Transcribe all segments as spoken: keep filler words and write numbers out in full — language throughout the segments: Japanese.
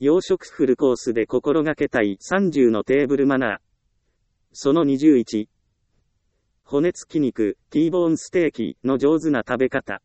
洋食フルコースで心がけたいさんじゅうのテーブルマナー。そのにじゅういち。骨付き肉、Tボーンステーキの上手な食べ方。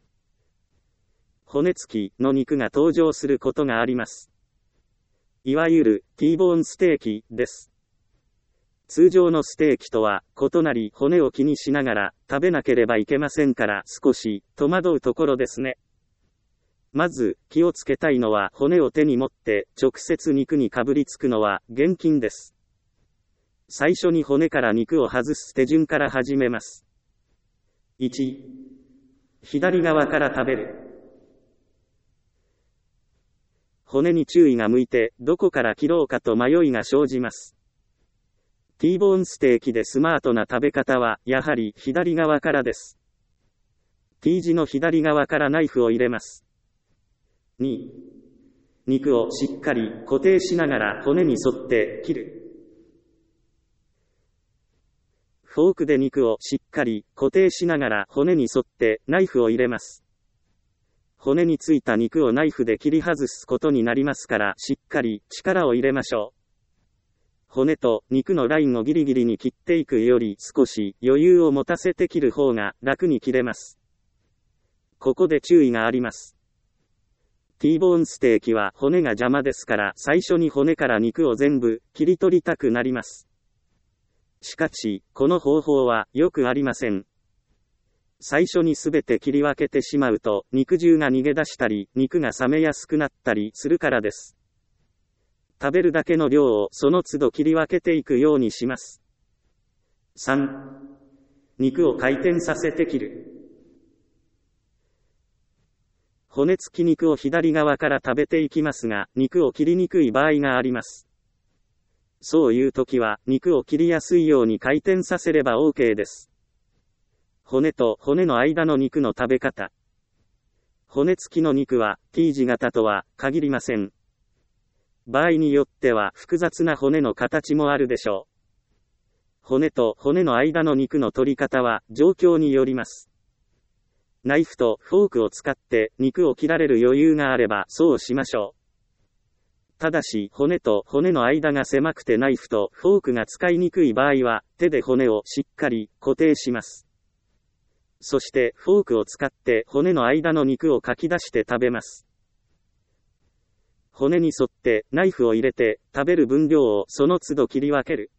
骨付きの肉が登場することがあります。いわゆる Tボーンステーキです。通常のステーキとは異なり、骨を気にしながら食べなければいけませんから少し戸惑うところですね。まず気をつけたいのは、骨を手に持って直接肉にかぶりつくのは厳禁です。最初に骨から肉を外す手順から始めます。いち. 左側から食べる。骨に注意が向いてどこから切ろうかと迷いが生じます。Tボーンステーキでスマートな食べ方はやはり左側からです。T 字の左側からナイフを入れます。に. 肉をしっかり固定しながら骨に沿って切る。フォークで肉をしっかり固定しながら骨に沿ってナイフを入れます。骨についた肉をナイフで切り外すことになりますから、しっかり力を入れましょう。骨と肉のラインをギリギリに切っていくより少し余裕を持たせて切る方が楽に切れます。ここで注意があります。Tボーンステーキは骨が邪魔ですから、最初に骨から肉を全部切り取りたくなります。しかし、この方法はよくありません。最初にすべて切り分けてしまうと、肉汁が逃げ出したり、肉が冷めやすくなったりするからです。食べるだけの量をその都度切り分けていくようにします。さん. 肉を回転させて切る。骨付き肉を左側から食べていきますが、肉を切りにくい場合があります。そういう時は、肉を切りやすいように回転させれば OK です。骨と骨の間の肉の食べ方。骨付きの肉は T 字型とは限りません。場合によっては複雑な骨の形もあるでしょう。骨と骨の間の肉の取り方は状況によります。ナイフとフォークを使って肉を切られる余裕があればそうしましょう。ただし、骨と骨の間が狭くてナイフとフォークが使いにくい場合は、手で骨をしっかり固定します。そして、フォークを使って骨の間の肉をかき出して食べます。骨に沿ってナイフを入れて、食べる分量をその都度切り分ける。